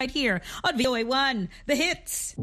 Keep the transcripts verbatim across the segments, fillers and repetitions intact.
Right here on V O A one, The Hits.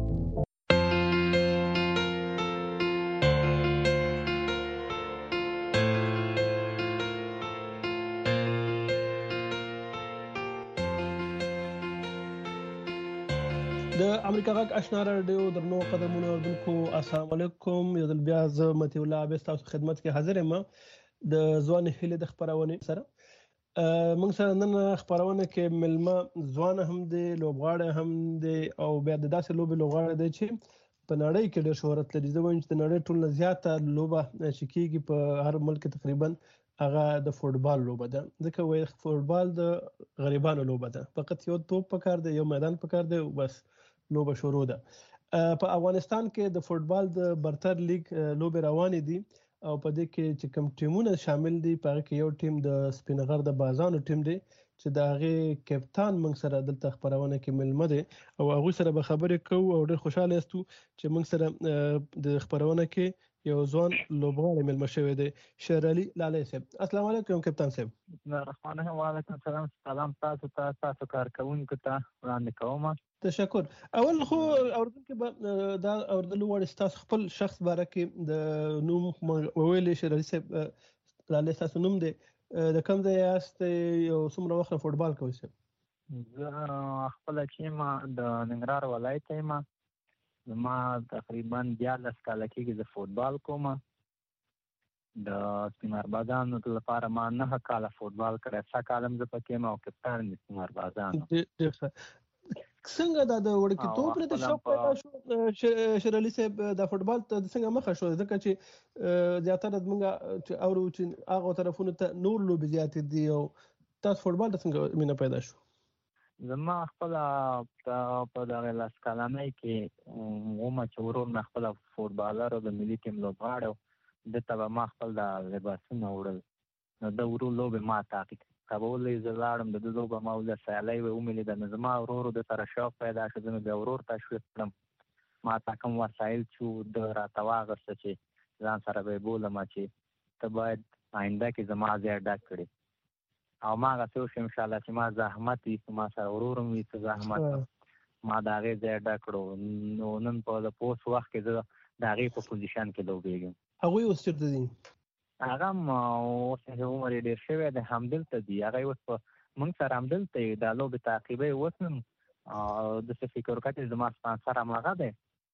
د امریکا غږ آشنا رادیو درنو قدرمنو اوریدونکو السلام علیکم. یو ځل بیا زه متي الله عابد تاسو خدمت کې حاضر یم د ځوان هیلې د خبرونه سره. موږ سره نن خبرونه کې ملما ځوان هم دی، لوبغاړی هم دی او بیا د داسې لوبې لوبغاړی دی چې په نړۍ کې ډېر شهرت لري. زه وایم چې د نړۍ ټولو نه زیاته لوبه چې کېږي په هر ملک تقریبا هغه د فوټبال لوبه ده، ځکه وایي فوټبال د غریبانو لوبه ده، فقط یو توپ پکار دی، یو میدان پکار دی، بس لوبه شروع ده. په افغانستان کې د فوټبال د برتر لیګ لوبې روانې دي او په دې کې چې کوم ټیمونه شامل دي په هغه کې یو ټیم د سپینغر د بازانو ټیم دی چې د هغې کپتان موږ سره دلته خبرونه کې ملمه دی او هغوی سره به خبرې کوو او ډېر خوشحاله یاستو چې موږ سره د خبرونه کې یو ځوان لوبغاړی ملمه شوی دی، شیر علي لالی صاحب. السلام علیکم کپتان صاحب. بسم الله الرحمن الرحیم. وعلیکم السلام. سلام تاسو ته، تاسو کارکوونکو ته وړاندې کوم. تشکر. اول خو اوردونکو به دا اوردلو وړ تاسو خپل شخص باره کې د نوم وویل شیر علي صاحب لالی تاسو نوم دی، د کوم ځای یاست او څومره وخت فوټبال کوئ صاحب؟ زه خپله چې یم د ننګرهار ولایت یم، زما تقریبا دیارلس کاله کېږي زه فوټبال کوم. د سپینربازانو لپاره ما نهه کاله فوټبال کړی، څه کاله هم زه پکې یم او کپتان د سپینربازانو. څنګه دا د وړکتوب نه د شوق پیدا شو شیر علي صاحب د فوټبال ته څنګه مخه شو؟ ځکه چې زیاتره موږ چې اورو چې هغه طرفونو ته نور لوبې زیاتې دي او تاسو فوټبال ته څنګه مینه پیدا شو؟ زما خپله په دغه لس کلنۍ کې ومه چې ورور مې خپله فوټبالر او د ملي ټیم لوبغاړی و، ده ته به ما خپل د لباسونه وړل، نو ده ورو لوبې ما تعقیب کولې، زه لاړم د ده لوبه ما ولید سیالۍ وې ومې نو زما ورور د سره شوق پیدا شو، زه مې بیا ورور تشویق کړم، ما ته کوم وسایل چې ده راته واخیسته چې ځان سره به یې بولم چې ته باید آینده کې زما ځای ډک کړې او ما هغسې وشو انشاءالله چې ما زحمت وي، ما سره ورور هم وي څه زحمت ما د هغې ځای ډک کړو. نو نن په د اوس وخت کې زه د هغې په پوزیشن کې لوبېږم. هغوی اوس چېرته دي؟ هغه هم اوس عمر یې ډېر شوی دی، همدلته دي، هغه اوس په موږ سره همدلته یې دا لوبې تعقیبوي. اوس هم داسې فکر وکړه چې زما سپانسر هم هغه دی،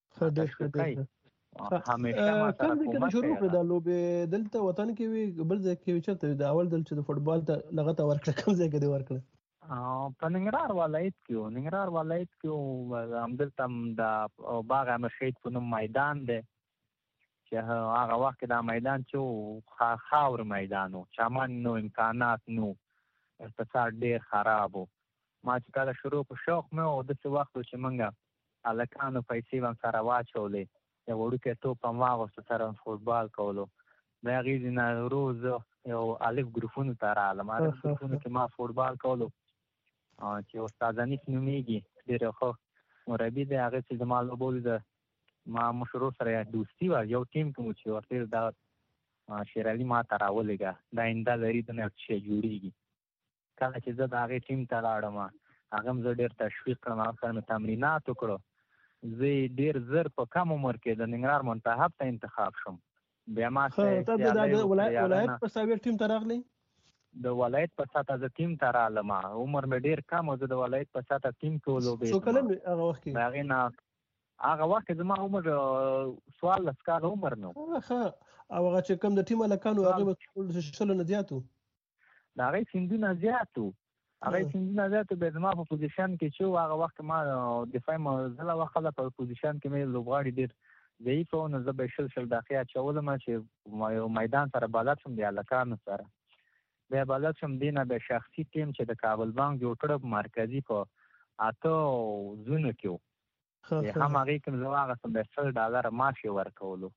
همیشه ما سره کومک شروع کړه دا لوبې دلته وطن کې وي بل ځای کې وي چېرته وي؟ د اول ځل چې د فوټبال ته لغته ورکړه کوم ځای کې دې ورکړه؟ په ننګرهار ولایت کې و، ننګرهار ولایت کې و، همدلته هم د باغ احمد شهید په نوم میدان دی چې هغه وخت کې دا میدان چې و خاور میدان و، چمن نو، امکانات نو، اقتصاد ډېر خراب و. ما چې کله شروع په شوق مې و داسې وخت و چې موږ هلکانو پیسې به هم سره واچولې، یو وړوکی توپ هم واغوسته سره فوټبال کولو. د هغې ځینې ورو زه یو الف ګروپونو ته راغلم، الف ګروپونو کې ما فوټبال کولو چې استاد حنیف نومېږي، ډېر یو ښه مربي دی، هغې چې زما لوبولو د ما مشرو سره دوستي وه، یو ټیم کې مو چې ورته دا شیر علي ما ته راولېږه، دا آینده لري د نه یو شی جوړېږي. کله چې زه د هغې ټیم ته لاړم هغه هم زه ډېر تشویق کړم، هغه سره مې تمرینات وکړو، زه ډېر زر په کم عمر کې د ننګرهار منتخب ته انتخاب شم. بیا ما ولایت په ساویر ټیم ته راغلی؟ د ولایت په سطحه زه ټیم ته رالم، عمر مې ډېر کم و، زه د ولایت په سطحه ټیم کې ولوبېدم. څو کلن وې هغه وخت کې؟ د هغې نه هغه وخت کې زما عمر څوارلس کاله عمر نه و. ښه. او هغه چې کوم د ټیم هلکان وو هغې به شلو نه زیات وو؟ د هغې سیندونه زیات وو، هغې سیندونه زیات وو. بیا زما په پوزیشن کې چې و هغه وخت ما دفاعي معضله وخله، په پوزیشن کې مې لوبغاړي ډېر ضعیف وو، نو زه به یې شل شل دقیقې اچولم چې یو میدان سره بلد شم د هلکانو سره. بیا بلد شم، دې نه بیا شخصي ټیم چې د کابل بانک جوړ کړی په مرکزي په اته زونو کې و، هم هغې کې زه واغېستم، بیا سل ډالره معاش یې ورکولو.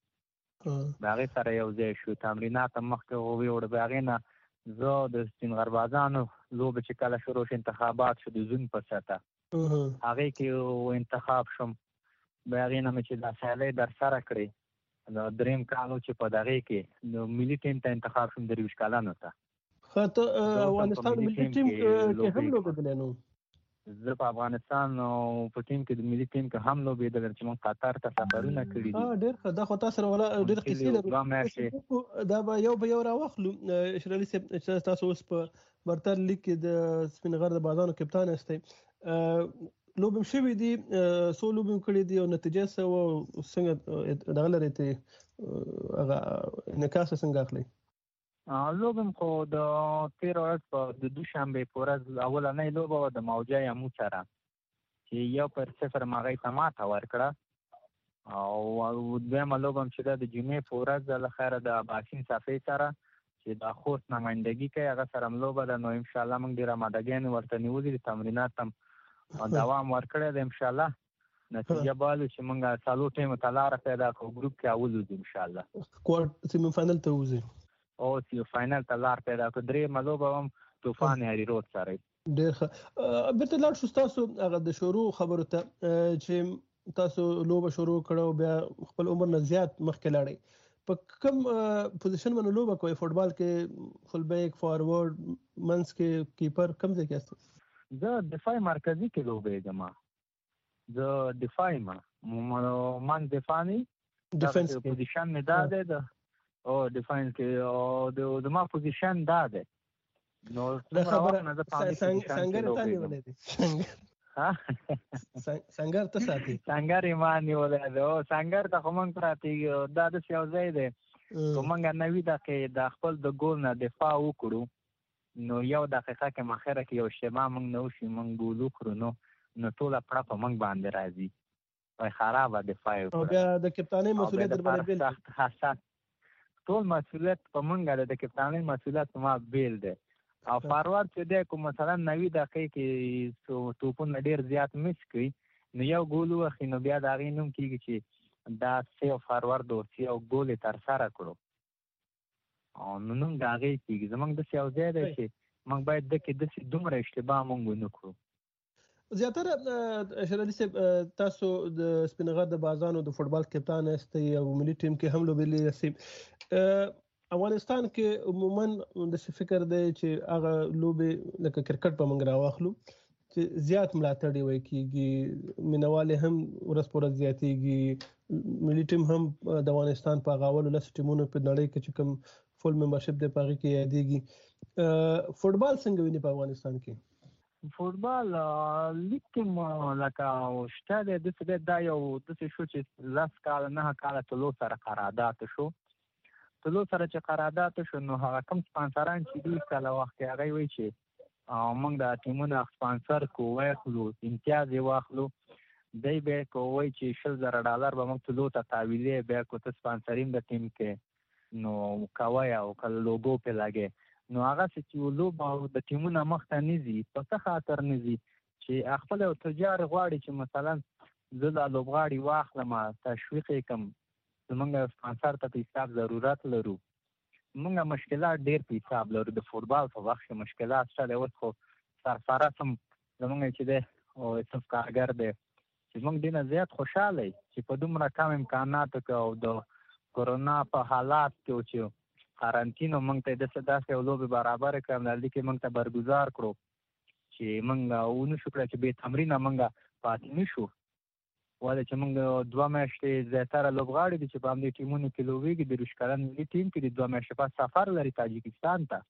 د هغې سره یو ځای شو، تمرینات هم مخکې وویوړه. بیا هغې نه زه د سپینغربازانو لوبې چې کله شروع شو، انتخابات شو د زون په سطحه، هغې کې انتخاب شم. بیا هغې نه مې چې دا سیالۍ در سره کړې، درېیم کال و چې په دغې کې د ملي ټیم ته انتخاب شم درویشت کلنو ته. ښه، ته افغانستان ملي ټیم کې هم لوبېدلی نو؟ زه په افغانستان په ټیم کې د ملي ټیم کې هم لوبېدلم چې موږ قطر ته سفرونه کړي دي. ډېر ښه، دا خو تاسو سره ولا ډېر قصې لرو. دا به یو به یو راواخلو. اشرف علي صاحب چې تاسو اوس په برتر لیګ کې د سپین غر د بازانو کپتان یاستئ، لوبې شوي دي، څو لوبې کړي دي او نتیجه څه وه، څنګه دغه لرئ ته هغه انعکاس څنګه اخلئ؟ لوبم خو د تېره ورځ په د دوشنبې په ورځ اولنۍ لوبه وه د موجه یمو سره چې یو پر صفر م هغوی ته ماته ورکړه، او دویمه لوبه هم چې ده د جمعې په ورځ له خیره د باسین صفۍ سره چې د خوست نمایندګي کوي هغه سره هم لوبه ده. نو انشاءالله موږ ډېر امادګیانې ورته نیولي دي، تمرینات هم دوام ورکړی دی. انشاءالله نتیجه به ولو چې موږ څلور ټیمو ته لاره پیدا کړو، ګروپ کې اول وځو انشاءالله، کوارټر سیمي فاینل ته وځئ او فاینل ته لار پیدا کړو. درېیمه لوبه هم طوفان هاري رود سره. ډېر ښه. بیرته لاړ شو ستاسو هغه د شروع خبرو ته چې تاسو لوبه شروع کړه او بیا خپل عمر نه زیات مخکې لاړئ. په کوم پوزیشن باندې لوبه کوئ؟ فوټبال کې فل بیک، فارورډ، منځ کې کیپر، کوم ځای کې یاست؟ زه دفاعي مرکزي کې لوبېږم. زه دفاعي ما منځ دفاع نه ډیفنس پوزیشن مې دا دی د او ډیفاینس کې او د زما پوزیشن دا دی. نو څومره وخت نه زه په همدې پوزیشن کې لوبېږم. سنګر ته ساتي؟ سنګر یې ما نیولی دی. او سنګر ته خو موږ پراته دا داسې یو ځای دی که موږ نوي دقیقې د خپل د ګول نه دفاع وکړو، نو یو دقیقه کې مخیره کې یو اشتباه موږ نه وشي، موږ ګول وکړو، نو نو ټوله پړه په موږ باندې راځي، وایي خرابه دفاع یې وکړه. او بیا د کپتانۍ مسؤلیت در باندې بیل سخت حساس ټول مسؤلیت په موږ دی، د کپتانۍ مسؤلیت په ما بیل دی. او فارورډ چې دی کوم مثلا نوي دقیقې کې توپونه ډېر زیات مس کړي، نو یو ګول ووخي، نو بیا د هغې نوم کېږي چې دا سیو فارورډ و، سیو ګول یې ترسره کړو، نو نوم د هغې کېږي. زموږ داسې یو ځای دی چې موږ باید ده کې داسې دومره اشتباه موږ ونه کړو. زیاتره اشرف علي صاحب تاسو د سپین غر د بازانو د فوټبال کپتان یاستئ او ملي ټیم کې هم لوبېدلی یاستئ. افغانستان کې عموما داسې فکر دی چې هغه لوبې لکه کرکټ په موږ راواخلو چې زیات ملاتړ یې ویل کېږي، مینوال یې هم ورځ په ورځ زیاتېږي. ملي ټیم هم د افغانستان په هغه اولو لسو ټیمونو په نړۍ کې چې کوم فول ممبرشپ دی په هغې کې یادېږي. فوټبال څنګه ویني په افغانستان کې؟ فوټبال لیګ کې لکه شته دی، داسې دی، دا یو داسې شو چې لس کاله نهه کاله طلوع سره قرارداد شو. طلوع سره چې قرارداد شو، نو هغه کوم سپانسران چې دي کله وخت کې هغوی وایي چې موږ د ټیمونه سپانسر کړو، واخلو، امتیاز یې واخلو. دی بیا که وایي چې شل زره ډالر به موږ طلوع ته تحویلوي، بیا که ته سپانسریم د ټیم کې نو کوئ او که لوګو پرې لګئ، نو هغسې چې لوبه د ټیمونه مخته نه ځي. په څه خاطر نه ځي؟ چې خپل یو تجار غواړي چې مثلا زه دا لوبغاړي واخلم، تشویق یې کړم، زمونږ سپانسر ته په حساب ضرورت لرو. مونږ مشکلات ډېر په حساب لرو. د فوټبال په وخت کې مشکلات شته دی. اوس خو سرفرست هم زمونږ چې دی او یوسف کارګر دی چې مونږ ډېر نه زیات خوشحاله یو چې په دومره کم امکاناتو کې او د کرونا په حالات کې چې قرنطین مونږ ته داسې داسې یو لوبې برابره کړه، همدلته کې مونږ ته برګزار کړو چې مونږ ونه شو کړی چې بې تمرینه مونږ پاتې نه شو. ولې چې موږ دوه میاشتې زیاتره لوبغاړي دي چې په همدې ټیمونو کې لوبېږي. د روش کلن ملي ټیم کې د دوه میاشتې پس سفر لري تاجکستان ته،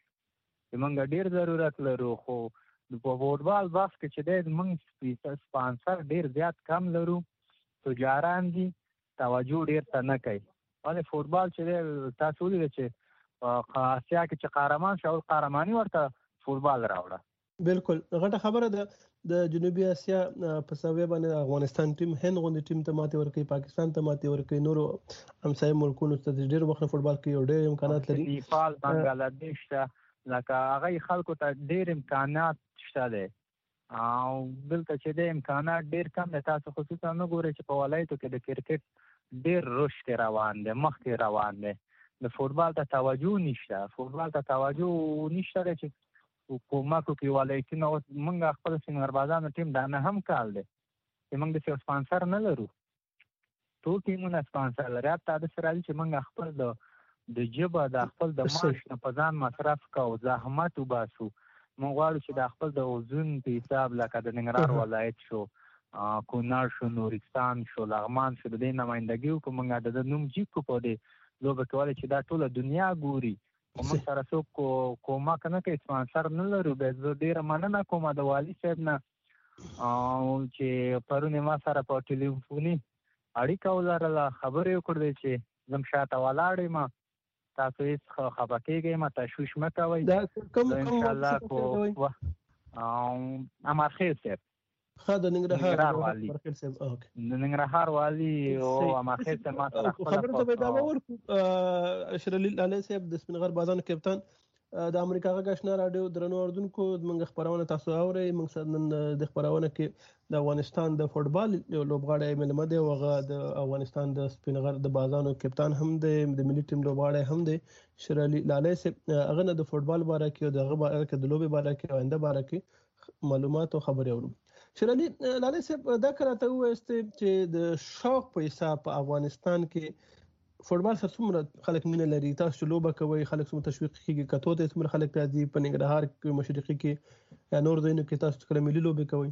چې موږ ډېر ضرورت لرو. خو په فوټبال بحث کې چې دی موږ سپانسر ډېر زیات کم لرو، تجاران دي توجه ډېر ته نه کوي. ولې فوټبال چې دی تاسو ولیدل چې په اسیا کې چې قهرمان شو، قهرماني ورته فوټبال راوړه. بالکل غټه خبره ده. د جنوبي اسیا په سویه باندې افغانستان ټیم هند غوندې ټیم ته ماتې ورکوي، پاکستان ته ماتې ورکوي، نورو همسایه ملکونو ته ډېر وخت فوټبال کوي او ډېر امکانات لري. نیپال، بنګلادیش ته لکه هغه خلکو ته ډېر امکانات شته دی، او دلته چې د امکانات ډېر کم دی. تاسو خصوصا نه ګورئ چې په ولایتو کې د کرکټ ډېر رشد روان دی، مخکې روان دی. د فوټبال ته توجه نشته. فوټبال ته توجه نشته دی چې کومکو کې ولایتونه. اوس موږ خپل سینګربازانو ټیم دا نه هم کال دی چې موږ داسې سپانسر نه لرو. ټول ټیمونه سپانسر لري. حتی داسې راځي چې موږ خپل د د ژبه د خپل د معاش نه په ځان مصرف کوو، زحمت وباسو. موږ غواړو چې د خپل د اوزون په حساب لکه د ننګرهار ولایت شو، کونړ شو، نورستان شو، لغمان شو، د دې نمایندګي وکړو. موږ د نوم جیب کو په دې لوبه کې ولې چې دا ټوله دنیا ګوري او موږ سره څوک کومک نه کوي، سپانسر نه لرو. بیا زه ډېره مننه کوم د والي صاحب نه چې پرون ما سره په ټلیفوني اړیکه ولرله، خبرې وکړې چې زم شاته ولاړ یم، تاسو هېڅ خفه کېږئ مه، تشویش مه کوئ. انشاءالله کو امرخیل صاحب د ننګرهار والي د ننګرهار والي او امرخیل صاحب ما سره خبرې ته به ادامه ورکړو. شرعلي لالی صاحب د سپین غر بازانو کپتان د امریکا غږ آشنا راډیو درنو اردوونکو، زموږ خپرونه تاسو اورئ. موږ نن د خپرونه کې د افغانستان د فوټبال یو لوبغاړی مېلمه دی او هغه د افغانستان د سپین غر د بازانو کپتان هم دی، د ملي ټیم لوبغاړی هم دی، شرعلي لالی صاحب. هغه نه د فوټبال باره کې او د هغه باره کې د لوبې باره کې او آینده باره کې معلومات او خبرې اورو. شرعلي لالی صاحب دا که راته ووایاست چې د شوق په حساب په افغانستان کې فوټبال سره څومره خلک مینه لري؟ تاسو چې لوبه کوئ خلک څومره تشویق کېږي؟ کتو ته څومره خلک راځي؟ په ننګرهار کې، مشرقي کې یا نور ځایونو کې تاسو کله ملي لوبې کوئ؟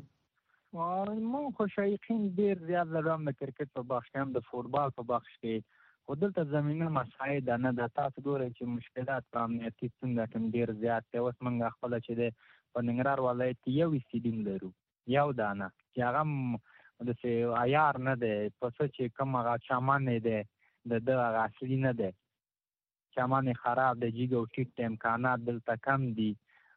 موږ خو شایقین ډېر زیات لرو، هم د کرکټ په بخش کې هم د فوټبال په بخش کې، خو دلته زمینه مساعده نه ده. تاسو ګورئ چې مشکلات په امنیتي څنګه کوم ډېر زیات دی. اوس موږ خپله چې دی په ننګرهار ولایت کې یو اسټیډیم لرو، یو دانه، چې هغه هم داسې عیار نه دی. پسه چې کوم هغه چمن دی د ده هغه اصلي نه دی، چمن یې خراب دی، جیګ او ټیټ امکانات دلته کم دي،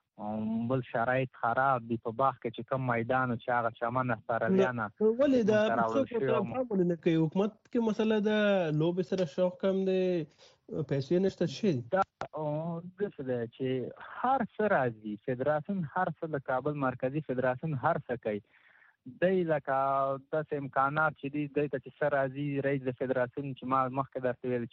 بل شرایط خراب دي. په باغ کې چې کوم میدان چې هغه چمن استرالیانه ولې دا څوک ورته نه کوي؟ حکومت کې مسله ده، لوبې سره شوق کم دی، پیسې نشته شي؟ دا داسې ده چې هر څه راځي، فدراسیون هر څه، د کابل مرکزي فدراسیون هر څه کوي. دی لکه داسې امکانات چې دي دی ته چې څه راځي، رئیس د فدراسیون چې ما مخکې درته ویل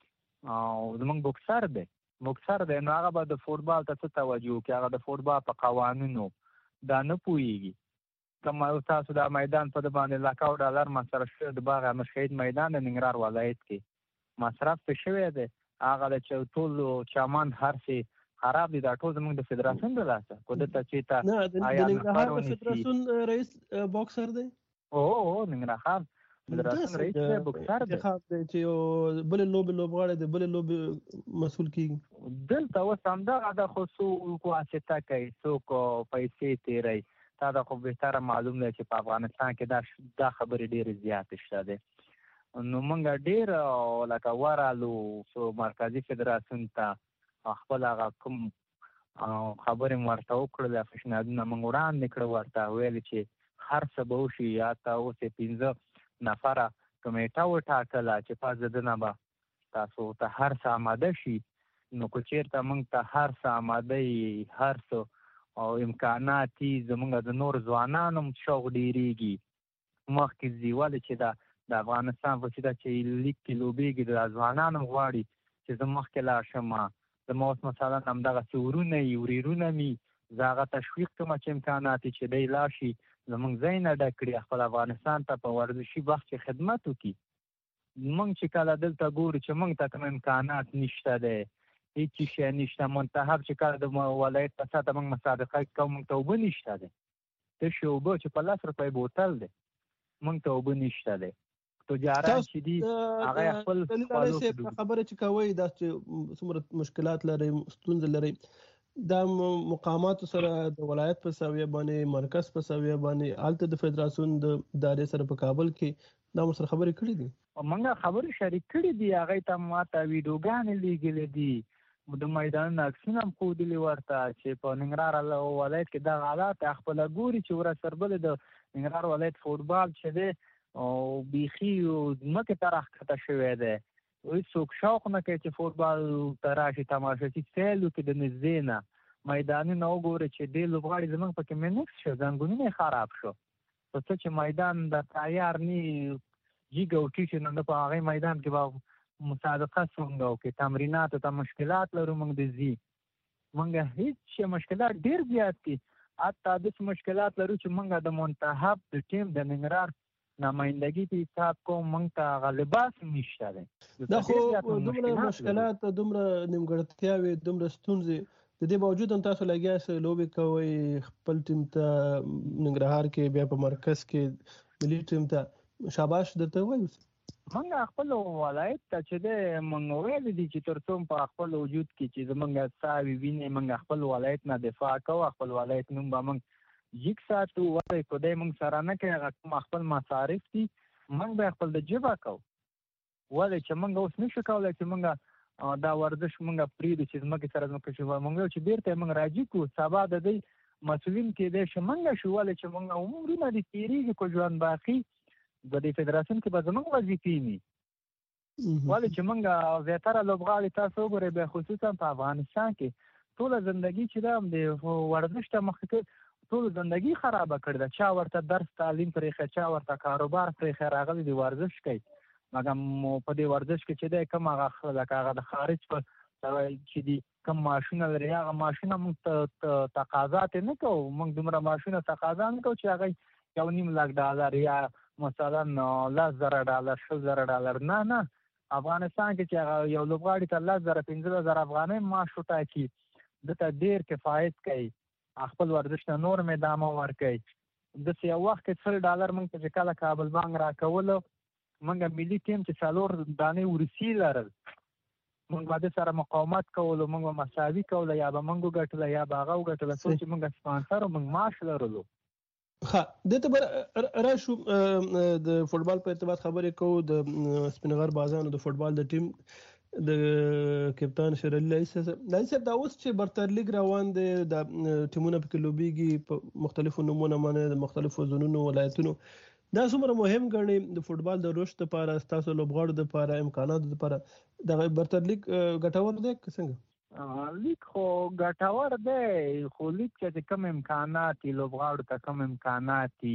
چې زموږ بوکسر دی بوکسر دی نو هغه به د فوټبال ته څه توجه وکړي؟ هغه د فوټبال په قوانینو دا نه پوهېږي. کوم تاسو دا میدان په د باندې لکه او ډالر مصرف شوی د باغ احمد شهید میدان د ننګرهار ولایت کې مصرف پې شوی دی، هغه د چې ټول چمن هر څه خراب دي، دا ټول زموږ د فدراسیون د لاسه. خو دلته چې ته نه د ننګرهار د فدراسیون رئیس بوکسر دی؟ او او ننګرهار فدراسیون رئیس دی بوکسر دی چې یو بلې لوبې لوبغاړی د بلې لوبې مسؤل کېږي. دلته اوس همدغه ده، خو څوک واسطه کوي، څوک پیسې تېروي. تا ته خو بهتره معلوم دی چې په افغانستان کې دا دا خبرې ډېرې زیاتې شته دی. نو موږ ډېر لکه ورالو مرکزي فدراسیون ته خپل هغه کوم خبرې مو ورته وکړلې، پیشنهادونه موږ وړاندې کړه ورته، ویل چې هر څه به وشي. یا ته اوس یې پنځه نفره کمیټه وټاکله چې پس د ده نه به تاسو ته هر څه آماده شي. نو که چېرته موږ ته هر څه آماده وي، هر څه او امکانات وي، زموږ د نور ځوانانو هم شوق ډېرېږي، مخکې ځي. ولې چې دا د افغانستان په سیده چې لیګ کې لوبېږي، د ځوانان هم غواړي چې زه مخکې لاړ شم. زما اوس مثلا همدغسې ورونه وي، ورېرونه مي، زه هغه تشویق کومه چې امکانات یې چې دی لاړ شي، زموږ ځای نه ډک کړي، خپل افغانستان ته په ورزشي بخش کې خدمت وکړي. موږ چې کله دلته ګورو چې موږ ته کوم امکانات نشته دی، هېڅ شی نشته. منتخب چې کله د ولایت په سطحه موږ مسابقه کوو، موږ ته اوبه نشته دی، تشې اوبه چې په لس روپۍ بوتل دی، موږ ته اوبه نشته دی. تجارت چې دي هغه خپل خبره چې کوي دا چې څومره مشکلات لري، ستونزې لري، دا مقامات سره د ولایت په سویه باندې، مرکز په سویه باندې، هلته د فدراسیون د ادارې سره په کابل کې دا مو سره خبرې کړې دي؟ موږ خبرې شریک کړې دي، هغې ته ماته ویډیوګانې لیږلې دي، د میدانونو عکسونه هم ښودلي ورته چې په ننګرهار ولایت کې دغه حالات خپله ګوري چې ورځ تر بلې د ننګرهار ولایت فوټبال چې دی او بیخي ځمکې ته راښکته شوی دی. هېڅوک شوق نه کوي چې فوټبال ته راشي، تماشچي سیل وکړي د نږدې نه، میدانونه وګوري چې ډېر لوبغاړي زموږ پکې مینکس شو، زنګونونه یې خراب شو. په څه چې میدان د تیار نه جیګ او ټیټ نو په هغې میدان کې به مسابقه څنګه وکړي؟ تمریناتو ته مشکلات لرو موږ د ځي، موږ هېڅ شی مشکلات ډېر زیات دي. حتی داسې مشکلات لرو چې موږ د منتخب د ټیم د ننګرهار نمایندګي په حساب کوم، موږ ته هغه لباس نشته دی. دا خو دومره مشکلات، دومره نیمګړتیاوې، دومره ستونزې د دې باوجود هم تاسو لګیا سئ لوبې کوئ، خپل ټیم ته ننګرهار کې بیا په مرکز کې ملي ټیم ته شاباش درته وایو. موږ خپل ولایت ته چې دی موږ ویلي دي چې تر څو په خپل وجود کې چې زموږ ساوي وینې موږ خپل ولایت نه دفاع کوو، خپل ولایت نوم به موږ جګ ساتو. ولې خدای موږ سره نه کوي، هغه کوم خپل مصارف دي موږ به خپل د جبه کوو. ولې چې موږ اوس نشو کولی چې موږ دا ورزش موږ پرېږدو چې ځمکې سره ځمکه شو، موږ چې بیرته موږ راجع کړو، سبا د دې مسؤلین کېدای شي موږ شو. ولې چې موږ عمرونه دي تېرېږي کو ژوند باقي د دې فدراسیون کې به زموږ وظیفې وي. ولې چې موږ زیاتره لوبغاړي تاسو وګورئ بیا خصوصا په افغانستان کې ټوله زندګي چې ده د ورزش ته مخکې ټول زندگی خرابه کړې ده. چا ورته درس تعلیم پرېښی، چا ورته کاروبار پرېښی، راغلی دی ورزش کوي. مګر په دې ورزش کې چې دی کوم هغه لکه هغه د خارج په چې دي کوم معاشونه لري هغه معاشونه موږ تقاضا ترې نه کوو. موږ دومره معاشونه تقاضا نه کوو چې هغه یو نیم لک ډالر یا مثلا لس زره ډالر شل زره ډالر نه نه. افغانستان کې چې هغه یو لوبغاړي ته لس زره پنځه زره افغانۍ معاش وټاکي، دته ډېر کفایت کوي، خپل ورزش ته نور مې ادامه ورکوي. داسې یو وخت کې سل ډالر موږ ته چې کله کابل بانک راکولو، موږ ملي ټیم چې څلور دانې وروسي لرل، موږ به د سره مقاومت کولو، موږ به مساوي کوله، یا به موږ وګټله یا به هغه وګټله، څو چې موږ سپانسر او موږ معاش لرلو. ها دته به راشو د فوټبال په ارتباط خبرې کوو. د سپین غر بازانو د فوټبال د ټیم د کپتان شیر علي لایي صاحب دا اوس چې برتر لیګ روان دی، د ټیمونه پکې لوبېږي په مختلفو نومونو باندې د مختلفو زونونو ولایتونو، دا څومره مهم ګڼي د فوټبال د رشد لپاره، ستاسو لوبغاړو لپاره، امکاناتو لپاره د برتر لیګ ګټور دی که څنګه؟ لیګ خو ګټور دی، خو لیګ چې کوم امکانات دي لوبغاړو ته کوم امکانات دي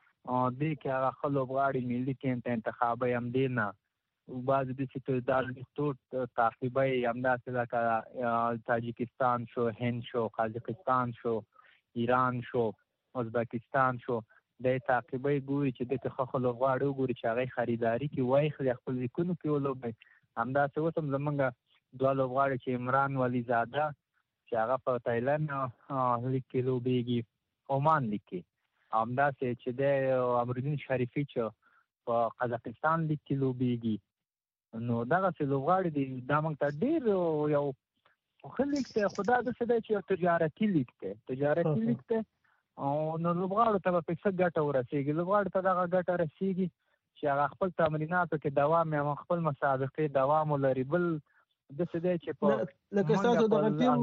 دې کې هغه ښه لوبغاړي ملي ټیم ته انتخابوي. همدې نه بعضې داسې چې دا لیګ تعقیبوي، همداسې لکه تاجکستان شو، هند شو، قازقستان شو، ایران شو، ازبکستان شو، دی تعقیبوي، ګوري چې دې کې ښه ښه لوبغاړي وګوري چې هغې خریداري کې واخلي، خپل لیګونو کې ولوبوي. همداسې اوس هم زموږ دوه لوبغاړي چې عمران ولی زاده چې هغه په تایلند لیګ کې لوبېږي، عمان لیګ کې، همداسې چې دی امرالدین شریفي چې په قزاقستان لیګ کې لوبېږي. نو دغسې لوبغاړي دي، دا موږ ته ډېر یو ښه لیګ دی. خو دا داسې دی چې یو تجارتي لیګ دی، تجارتي لیګ دی. نو لوبغاړو ته به پکې څه ګټه ورسېږي؟ لوبغاړو ته دغه ګټه رسېږي چې هغه خپل تمریناتو کې دوام یا خپل مسابقې دوام ولري. بل داسې دی چې په لکه ستاسو دغه ټیم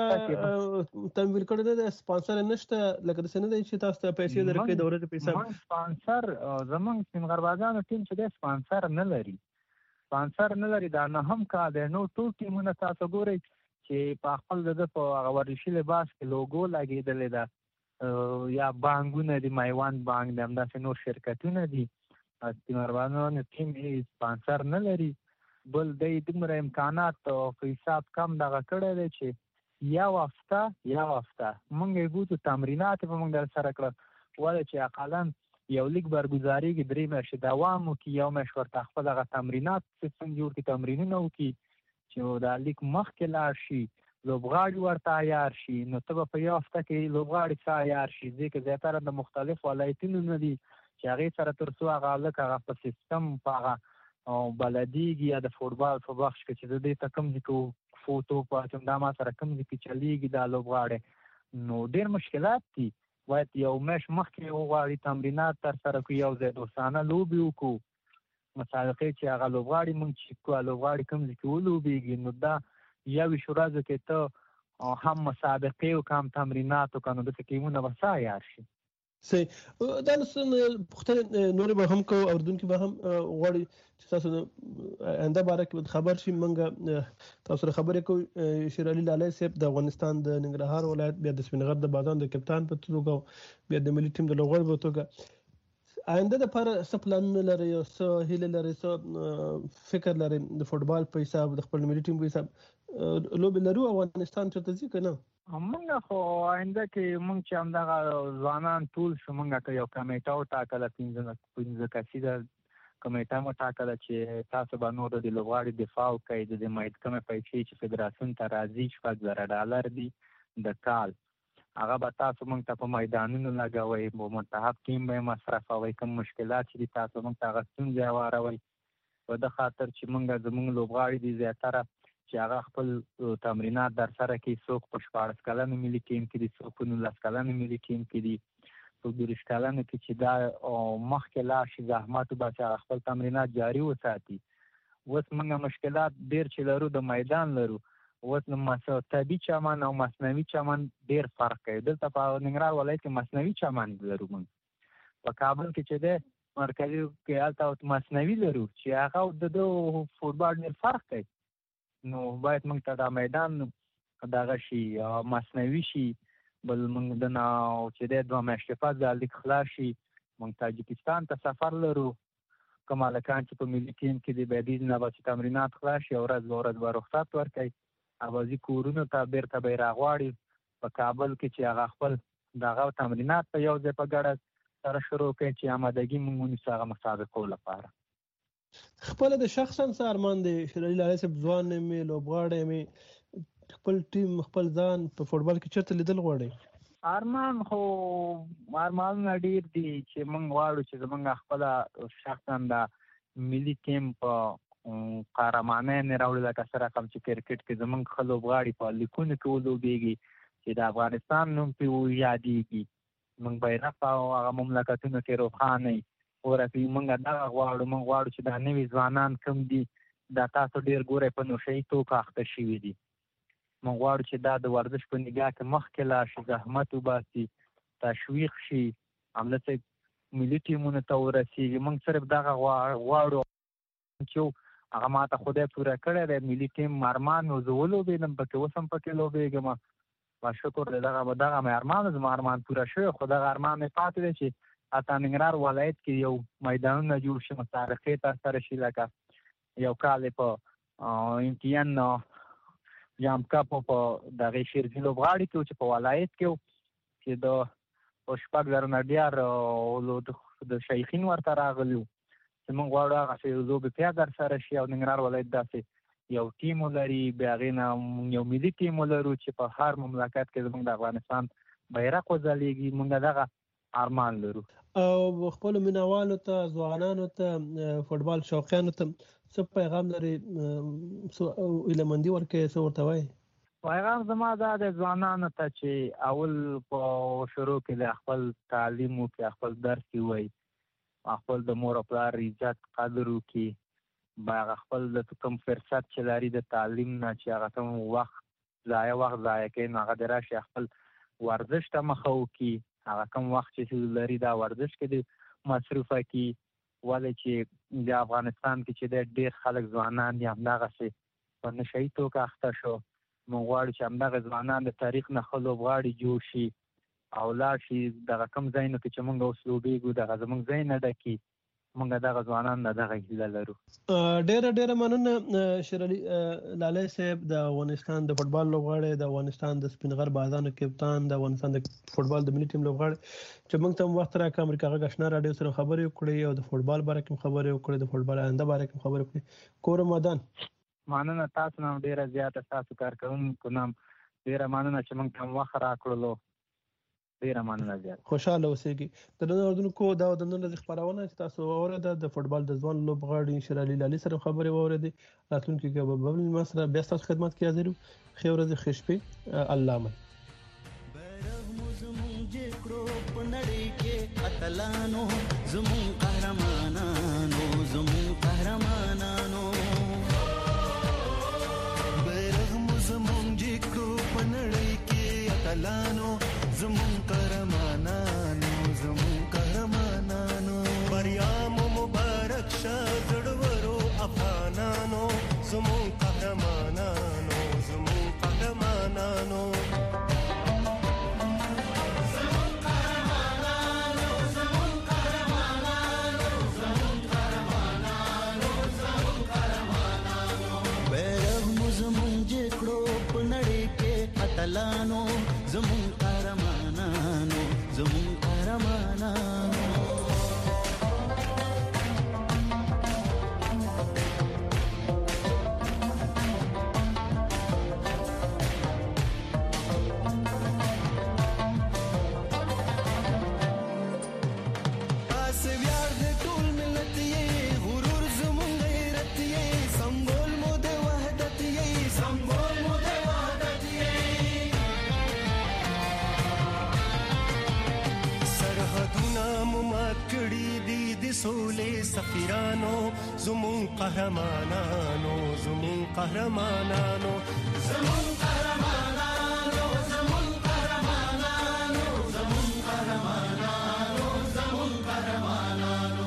چا تمویل کړی دی، سپانسر نشته؟ لکه داسې نه دی چې تاسو ته پیسې درکوي د ورځې پیسه؟ موږ سپانسر زموږ سپین غربازانو ټیم چې دی سپانسر نه لري، سپانسر نه لري. دا نه هم کار دی. نو ټول ټیمونه تاسو ګورئ چې په خپل د ده په هغه ورزشي لباس کې لوګو لګېدلې ده، یا بانکونه دي، میوند بانک دی، همداسې نور شرکتونه دي. سپین غربازانو ټیم یې سپانسر نه لري. بل دی دومره امکانات په حساب کم دغه کړی دی چې یو هفته یو هفته موږ یې ګوتو تمرینات به موږ در سره کړه. ولې چې اقلا یو لیګ برګزارېږي، درې میاشتې دوام وکړي، یو میاشت ورته خپل هغه تمرینات سیستم جوړ کړي، تمرینونه وکړي چې دا لیګ مخکې لاړ شي، لوبغاړي ورته عیار شي. نو ته به په یو هفته کې لوبغاړي څه عیار شي؟ ځکه زیاتره د مختلف ولایتونو نه دي چې هغې سره تر څو هغه لږ هغه په سیستم په هغه او بلدیږي، یا د فوټبال په بخش کې چې د دې ته کوم ځای کې فوټو پاتم دا ما سره کوم ځای کې چلیږي دا لوبغاړی، نو ډېر مشکلات دي. باید یو میاشت مخکې وغواړي تمرینات تر سره کړو، یو ځای دوستانه لوبې وکړو، مسابقې چې هغه لوبغاړي موږ چې کړو لوبغاړي کوم ځای کې ولوبېږي. نو دا یویشت ورځو کې ته هم مسابقې وکړه هم تمرینات وکړه، نو داسې ټیمونه به څه عیار شي؟ صحیح. دا پوښتنې نورې به هم کوو، اورېدونکي به هم غواړي چې تاسو د آینده باره کې خبر شي. موږ تاسو سره خبرې کوو. شیر علي لایي صاحب د افغانستان د ننګرهار ولایت، بیا د سپین غر د بازان د کپتان په توګه، بیا د ملي ټیم د لوبغاړي په توګه آینده لپاره څه پلانونه لرئ، څه هیله لرئ، څه فکر لرئ د فوټبال په حساب، د خپل ملي ټیم په حساب؟ لوبې لرو، افغانستان چېرته ځي که نه؟ موږ خو آینده کې موږ چې همدغه ځوانان ټول شو، موږ که یو کمیټه وټاکله، پنځه پنځه کسیزه کمیټه مو ټاکله چې تاسو به نور د لوبغاړي دفاع وکړئ. د دې باید کومې پیسې چې فدراسیون ته راځي شپږ زره ډالر دي، د کال هغه به تاسو موږ ته په میدانونو لګوئ، په منتخب ټیم به یې مصرفوئ، کوم مشکلات چې دي تاسو موږ ته هغه ستونزې هواروئ. په د خاطر چې موږ زموږ لوبغاړي دي زیاتره چې هغه خپل تمرینات در سره کوي، څوک په شپاړس کلنو ملي ټیم کې دي، څوک په نولس کلنو ملي ټیم کې دي، په دېرش کلنو کې چې دا مخکې لاړ شي زحمت وباسي هغه خپل تمرینات جاري وساتي. اوس موږ مشکلات ډېر چې لرو د میدان لرو، اوس نو طبي چمن او مصنوعي چمن ډېر فرق کوي. دلته په ننګرهار ولایت کې مصنوعي چمن لرو، موږ په کابل کې چې دی مرکزي کې هلته مصنوعي لرو چې هغه د ده فوټبال ډېر فرق کوي. نو باید موږ ته دا میدان دغه شي مصنوعي شي. بل موږ د نه چې دی دوه میاشتې پس دا لیک خلاص شي، موږ تاجکستان ته سفر لرو، کوم هلکان چې په ملي ټیم کې دي باید نه به چې تمرینات خلاص شي، ورځ به ورځ به رخصت ورکوي، اوازي کورونو ته بیرته به یې راغواړي په کابل کې چې هغه خپل دغه تمرینات په یو ځای په ګډه سره شروع کړي چې آمادګي موږ ونیسو هغه مسابقو لپاره. خپل د شخصا څه ارمان دی شیر علي لالی صاحب؟ ځوان مې لوبغاړی مې خپل ټیم خپل ځان په فوټبال کې چېرته لیدل غواړئ؟ ارمان خو ارمانونه ډېر دي چې موږ غواړو چې زموږ خپله شخصا د ملي ټیم په قهرمانۍ یې راوړي، لکه څه رقم چې کرکټ کې زموږ ښه لوبغاړي په لیګونو کې ولوبېږي چې د افغانستان نوم پرې ویادېږي، موږ بیرغ په هغه مملکتونو کې روښانه وي. ورته موږ دغه غواړو، موږ غواړو چې دا نوي ځوانان کوم دي دا تاسو ډېر ګورئ په نشهیي توکو اخته شوي دي، موږ غواړو چې دا د ورزش په نګاه کې مخکې لاړ شي، زحمت وباسي، تشویق شي، همداسې ملي ټیمونو ته ورسېږي. موږ صرف دغه غواړو چې هغه ما ته خدای پوره کړی دی، ملي ټیم ارمان و زه ولوبېدم پکې، اوس هم پکې لوبېږم، با شکر دی دغه دغه مې ارمان زما ارمان پوره شوی، خو دغه ارمان مې پاتې دی چې حتی ننګرهار ولایت کې یو میدانونه جوړ شي، مسابقې ترسره شي، لکه یو کال یې په امتیان جام کپ په دغې شیرزي لوبغاړي کې و چې په ولایت کې و چې د په شپږ زره نه ډېر د شیخین ورته راغلي وو چې موږ غواړو هغسې لوبې بیا ترسره شي او ننګرهار ولایت داسې یو ټیم ولري، بیا هغې نه یو ملي ټیم ولرو چې په هر مملکت کې زموږ د افغانستان بیرغ وځلیږي. موږ دغه ارمان لرو. او خپل مینوالو ته، ځوانانو ته، فوټبال شوقیانو ته څه پیغام لري، هیلهمندي ورکوي، څه ورته وایي؟ پیغام زما دا د ځوانانو ته چې اول په شروع کې د خپل تعلیم وکړي، خپل درس یې ووایي، خپل د مور او پلار عزت قدر وکړي، هغه خپل د کوم فرصت چې لري د تعلیم نه چې هغه کوم وخت ضایع وخت ضایع کوي، نو هغه د راشي خپل ورزش ته مخه وکړي، هغه کوم وخت چې لري دا ورزش کې د مصروفه کړي. ولې چې د افغانستان کې چې د ډېر خلک ځوانان دي همدغسې په نشهیي توګه اخته شو، موږ غواړو چې همدغه ځوانان د تاریخ نه ښه لوبغاړي جوړ شي او لاړ شي دغه کوم ځایونو کې چې موږ اوس لوبېږو دغه زموږ ځای نه ډکي، موږ دغه ځوانان نه دغه هیله لرو. ډېره ډېره مننه شیر علي لالی صاحب، د افغانستان د فوټبال لوبغاړی، د افغانستان د سپین غر بازانو کپتان، د افغانستان د فوټبال د ملي ټیم لوبغاړی چې موږ ته هم وخت راکړ، امریکا غږ اشنا راډیو سره خبرې وکړې او د فوټبال باره کې خبرې وکړې، د فوټبال آینده باره کې خبرې وکړې. کور مدان مننه تاسو نه ډېره زیاته، تاسو کارکوونکو نه ډېره مننه چې موږ ته هم وخت راکړلو، ډېره مننه زیاته. خوشحاله اوسئ. درنو اردوونکو، دا د نن ورځې خپرونه چې تاسو واورېده د فوټبال د ځوان لوبغاړي شیر علي لالی سره خبرې واورېدې. راتلونکي کې به بل مېلمه سره بیا ستاسو خدمت کې حاضر یو. ښې ورځې، ښې شپې، الله امان. اتلانو زمون قهرمانانو، زمون قهرمانانو، بیرغ مو زمون جکړو په نړۍ کې، اتلانو زمون قهرمانانو، زمون قهرمانانو، بریا مو مبارک شه زړورو افغانانو، زمون قهرمانانو، زمون قهرمانانو. اتلانو زمون سفیرانو زمون قهرمانانو زمون قهرمانانو زمون قهرمانانو زمون قهرمانانو زمون قهرمانانو زمون قهرمانانو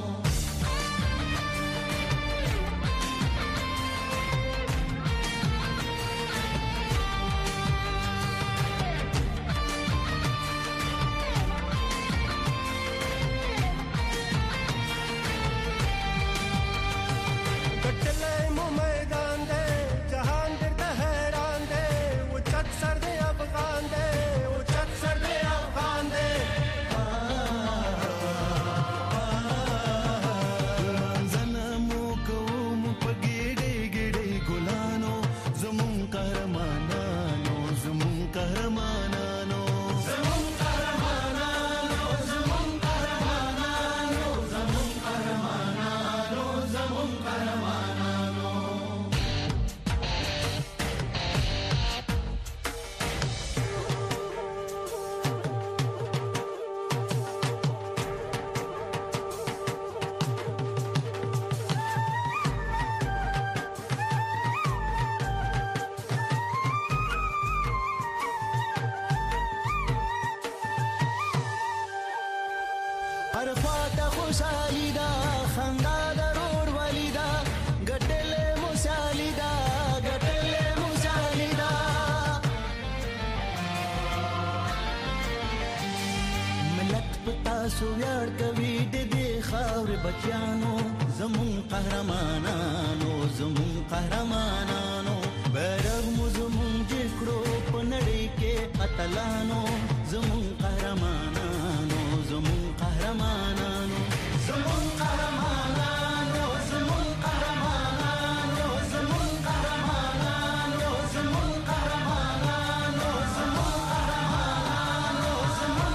سویار کوي د دې خاور بچیانو زمون قهرمانانو زمون قهرمانانو بیرغ مو زمون جکړو په نړۍ کې اتلانو زمون قهرمانانو زمون قهرمانانو زمون قهرمانانو زمون قهرمانانو زمون قهرمانانو زمون قهرمانانو زمون قهرمانانو زمون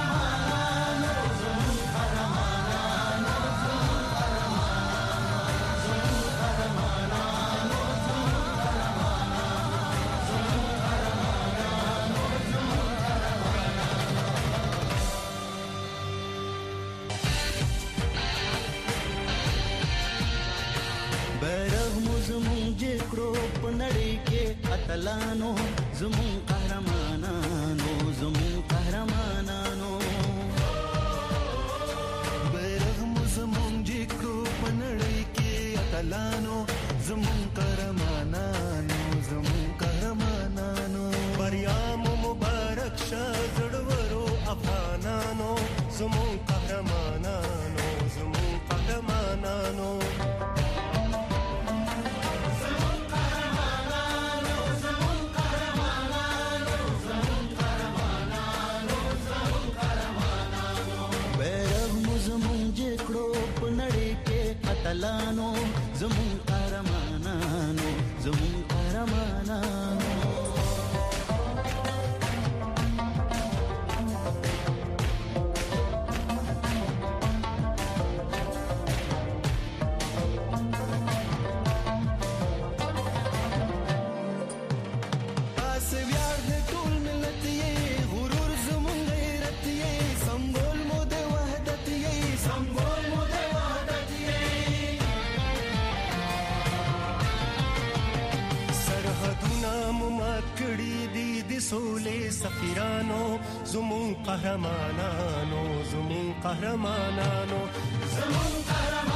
اتلانو زمون قهرمانانو زمون قهرمانانو بیرغ مو زمون جکړو په نړۍ کې اتلانو زمون قهرمانانو زمون قهرمانانو بریا مو مبارک شه زړورو افغانانو زمون قهرمانانو زمون قهرمانانو اتلانو زمون قهرمانانو زمون قهرمانانو سولې سفیرانو زمون قهرمانانو زمون قهرمانانو زمون قهرمانانو